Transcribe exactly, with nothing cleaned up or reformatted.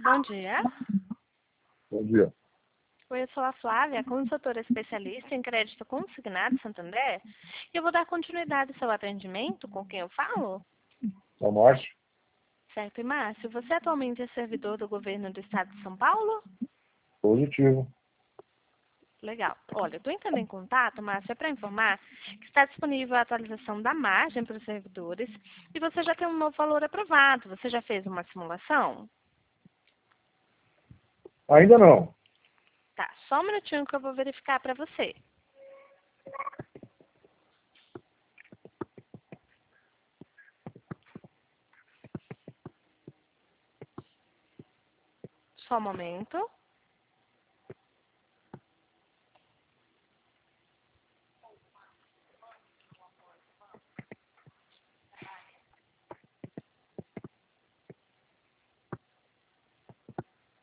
Bom dia. Bom dia. Oi, eu sou a Flávia, consultora especialista em crédito consignado Santander. E eu vou dar continuidade ao seu atendimento com quem eu falo? É o Márcio? Certo, e Márcio, você atualmente é servidor do governo do estado de São Paulo? Positivo. Legal. Olha, eu estou entrando em contato, Márcio, é para informar que está disponível a atualização da margem para os servidores e você já tem um novo valor aprovado. Você já fez uma simulação? Ainda não. Tá, só um minutinho que eu vou verificar para você. Só um momento.